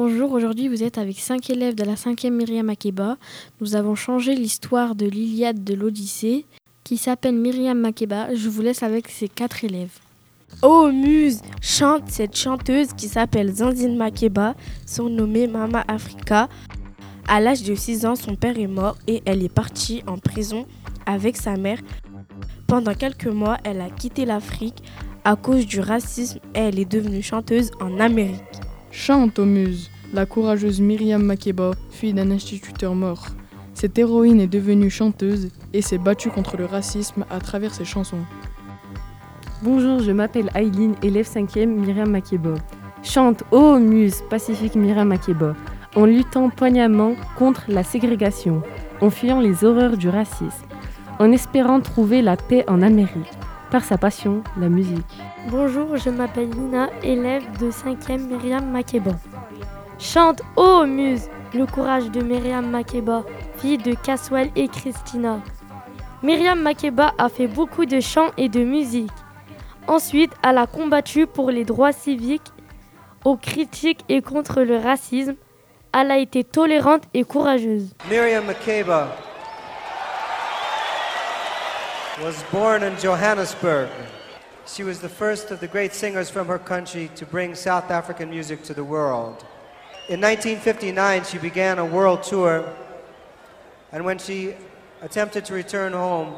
Bonjour, aujourd'hui vous êtes avec 5 élèves de la 5e Myriam Makeba. Nous avons changé l'histoire de l'Iliade de l'Odyssée qui s'appelle Myriam Makeba. Je vous laisse avec ces 4 élèves. Oh Muse, chante cette chanteuse qui s'appelle Zanzine Makeba, surnommée Mama Africa. À l'âge de 6 ans, son père est mort et elle est partie en prison avec sa mère. Pendant quelques mois, elle a quitté l'Afrique à cause du racisme et elle est devenue chanteuse en Amérique. Chante, ô Muse, la courageuse Myriam Makeba, fille d'un instituteur mort. Cette héroïne est devenue chanteuse et s'est battue contre le racisme à travers ses chansons. Bonjour, je m'appelle Aileen, élève 5e Myriam Makeba. Chante, ô Muse, pacifique Myriam Makeba, en luttant poignamment contre la ségrégation, en fuyant les horreurs du racisme, en espérant trouver la paix en Amérique, par sa passion, la musique. Bonjour, je m'appelle Nina, élève de 5e Myriam Makeba. Chante, ô Muse, le courage de Myriam Makeba, fille de Caswell et Christina. Myriam Makeba a fait beaucoup de chants et de musique. Ensuite, elle a combattu pour les droits civiques, aux critiques et contre le racisme. Elle a été tolérante et courageuse. Myriam Makeba was born in Johannesburg. She was the first of the great singers from her country to bring South African music to the world. In 1959, she began a world tour, and when she attempted to return home,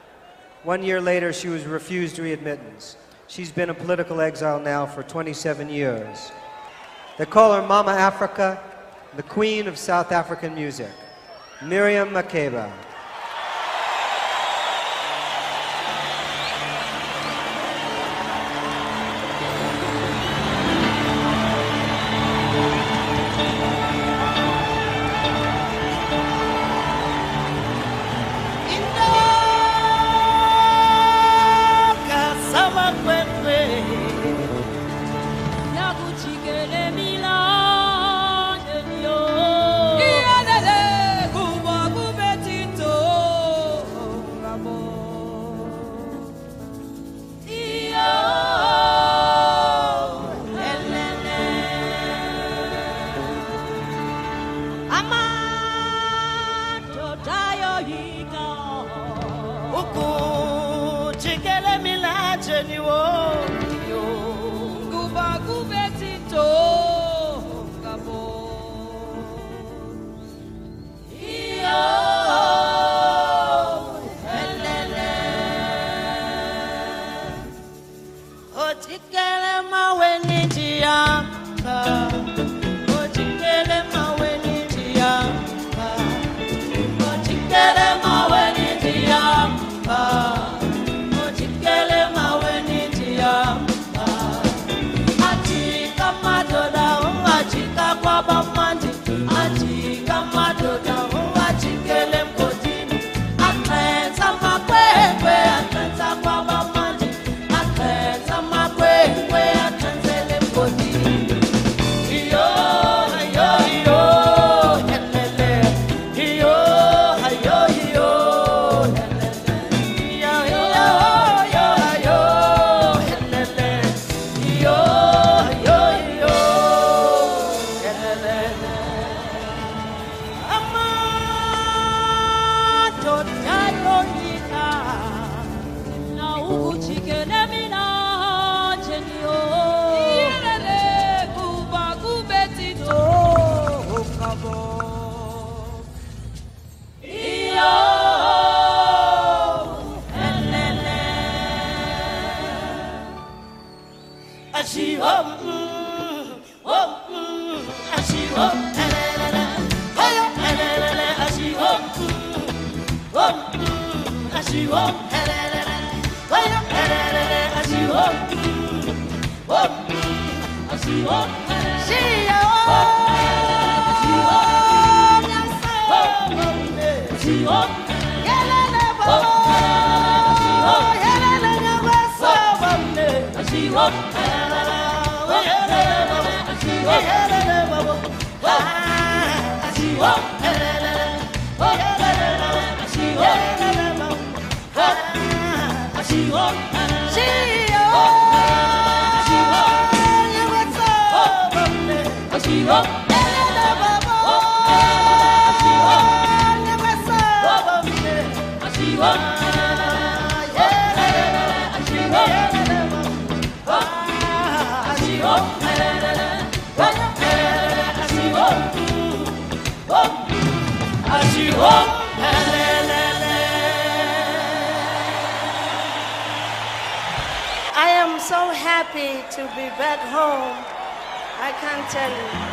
1 year later, she was refused readmittance. She's been in political exile now for 27 years. They call her Mama Africa, the queen of South African music, Myriam Makeba. She I am so happy to be back home. I can't tell you.